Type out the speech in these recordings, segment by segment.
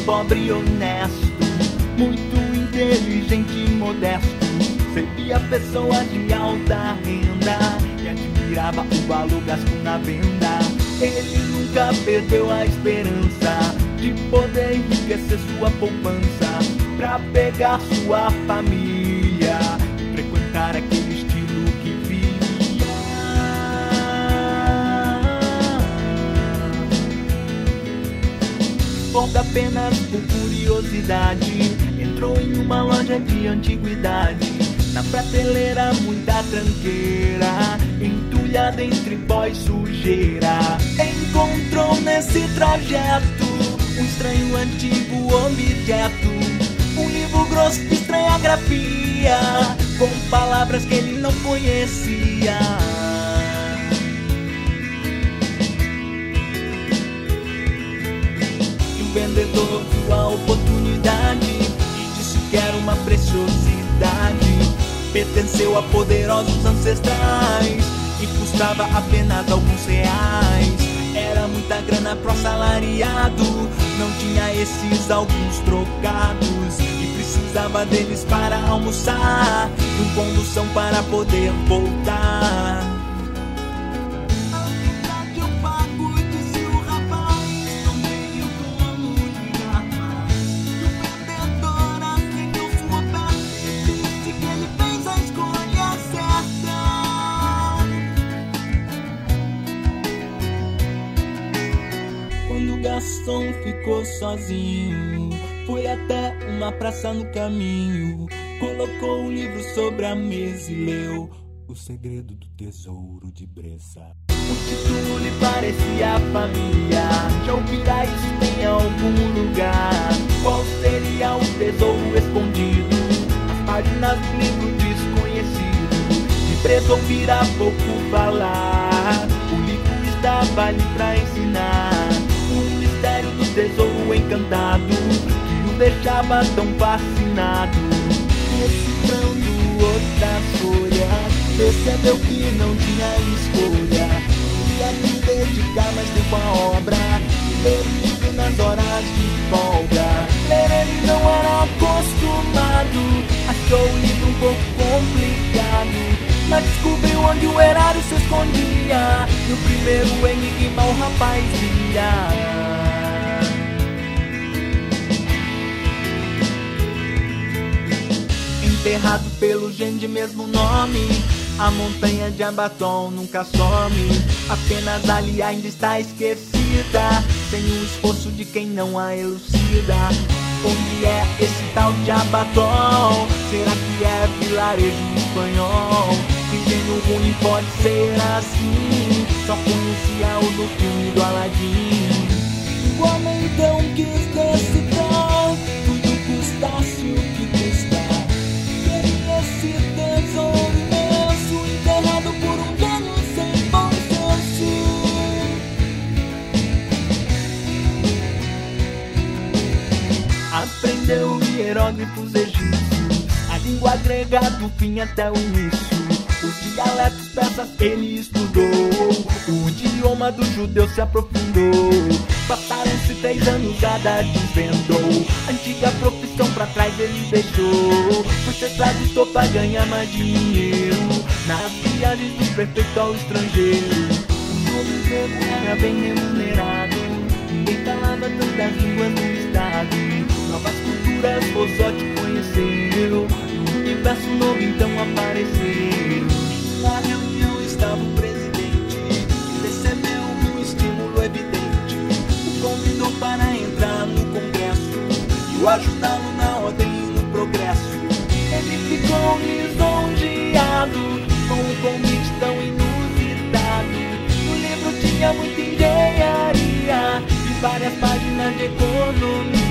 pobre e honesto, muito inteligente e modesto. Servia pessoas de alta renda e admirava o valor gasto na venda. Ele nunca perdeu a esperança de poder enriquecer sua poupança pra pegar sua família e frequentar aquele estilo que vivia. Volta apenas por curiosidade, entrou em uma loja de antiguidade. Na prateleira muita tranqueira, entulhada entre pó e sujeira. Encontrou nesse trajeto um estranho antigo objeto, um livro grosso de estranha grafia, com palavras que ele não conhecia. E o vendedor viu a oportunidade e disse que era uma preciosidade. Pertenceu a poderosos ancestrais e custava apenas alguns reais. Era muita grana pro assalariado, não tinha esses alguns trocados e precisava deles para almoçar e uma condução para poder voltar. Garçom ficou sozinho, foi até uma praça no caminho, colocou um livro sobre a mesa e leu O Segredo do Tesouro de Bressa. O título lhe parecia família, já ouvira isso em algum lugar. Qual seria o tesouro escondido? As páginas do livro desconhecido, de preso ouvira pouco falar. O livro estava ali pra ensinar o mistério do tesouro encantado que o deixava tão fascinado. Decifrando outras folhas, percebeu que não tinha escolha. Ia se dedicar mais tempo à obra e ler o livro nas horas de folga. Ler ele não era acostumado, achou o livro um pouco complicado, mas descobriu onde o erário se escondia. No primeiro enigma o rapaz via. Enterrado pelo gênio de mesmo nome, a montanha de Abaton nunca some. Apenas ali ainda está esquecida, sem o esforço de quem não a elucida. Onde é esse tal de Abaton? Será que é vilarejo espanhol? Que gênio ruim pode ser assim? Só conhecia o do filme do Aladim. O homem então quis decifrar, tudo custasse o que custar. Queria esse tesouro imenso, enterrado por um gênio sem bom senso. Aprendeu hieróglifos egípcios, a língua grega do fim até o início. Os dialetos persas ele estudou, o idioma dos judeus se aprofundou. Passaram-se 3 anos, nada desvendou, antiga profissão pra trás ele deixou. Foi ser tradutor pra ganhar mais dinheiro, nas viagens do prefeito ao estrangeiro. O novo emprego era bem remunerado, ninguém falava tantas línguas no estado. Novas culturas Bozotti conheceu, no universo novo então apareceu. Na reunião estava o presidente, que percebeu um estímulo evidente. O convidou para entrar no congresso e o ajudá-lo na ordem e no progresso. Ele ficou lisonjeado com um convite tão inusitado. No livro tinha muita engenharia e várias páginas de economia.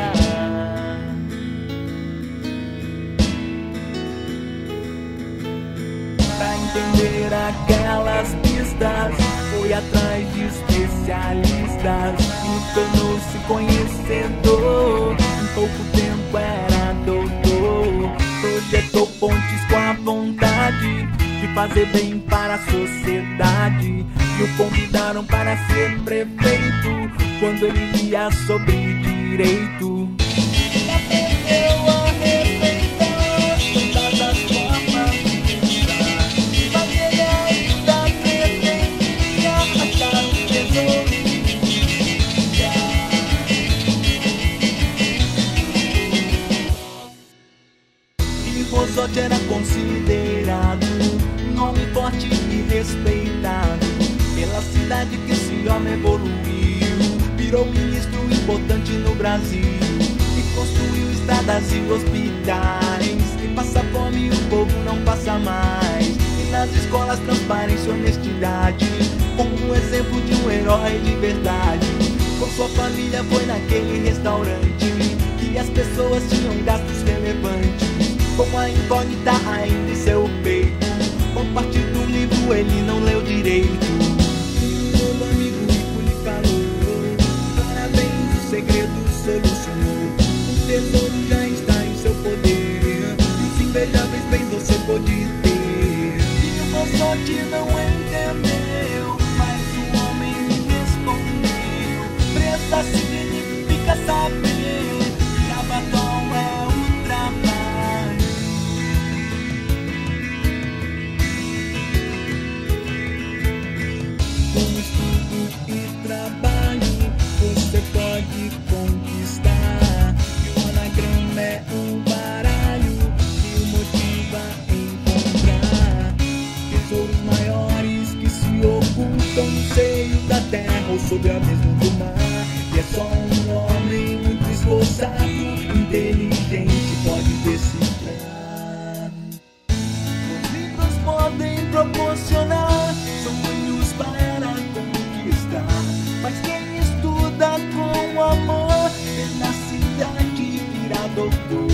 Pra entender aquelas pistas, foi atrás de especialistas e tornou-se conhecedor. Em pouco tempo era doutor, projetou pontes com a vontade de fazer bem para a sociedade, e o convidaram para ser prefeito. Quando ele lia sobre direito, aprendeu a respeitar todas as formas de pensar, mas ele ainda pretendia achar um tesouro. Roosevelt era considerado um nome forte e respeitado pela cidade que esse homem evoluiu. Virou ministro importante no Brasil e construiu estradas e hospitais. Quem passa fome o povo não passa mais. E nas escolas transparência e honestidade, como um exemplo de um herói de verdade. Com sua família foi naquele restaurante que as pessoas tinham gastos relevantes. Com a incógnita ainda em seu peito, com parte do livro ele não leu direito. Um novo amigo rico lhe falou: parabéns, o segredo solucionou. O tesouro já está em seu poder, e os invejáveis bens você pode ter. E o Roosevelt não entendeu, mas o homem lhe respondeu: pressa significa saber, Trabalhador é o trabalho. Com estudo e trabalho você pode conquistar. E o anagrama é um baralho que o motiva a encontrar tesouros maiores que se ocultam no seio da terra ou sob a abismo do mar. E é só um homem muito esforçado, inteligente, pode decifrar. Os livros podem proporcionar sonhos para conquistar, mas quem estuda com amor vê na cidade virar doutor.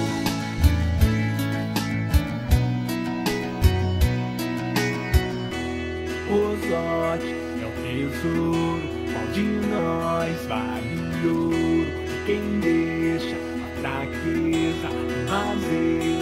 Roosevelt é o tesouro, qual de nós vale ouro? Quem deixa a fraqueza fazer